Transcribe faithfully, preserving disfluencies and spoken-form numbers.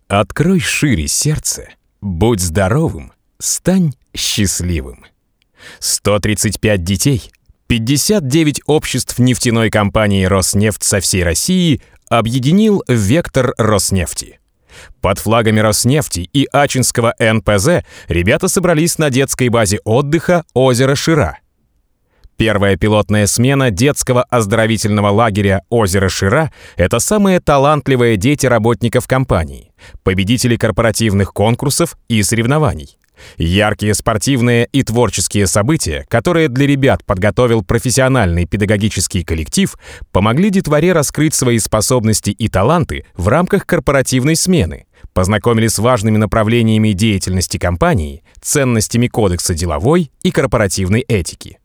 Открой шире сердце, будь здоровым, стань счастливым. сто тридцать пять детей, пятьдесят девять обществ нефтяной компании «Роснефть» со всей России объединил «Вектор Роснефти». Под флагами «Роснефти» и Ачинского эн пэ зэ ребята собрались на детской базе отдыха «Озеро Шира». Первая пилотная смена детского оздоровительного лагеря «Озеро Шира» — это самые талантливые дети работников компании, победители корпоративных конкурсов и соревнований. Яркие спортивные и творческие события, которые для ребят подготовил профессиональный педагогический коллектив, помогли детворе раскрыть свои способности и таланты в рамках корпоративной смены, познакомили с важными направлениями деятельности компании, ценностями кодекса деловой и корпоративной этики.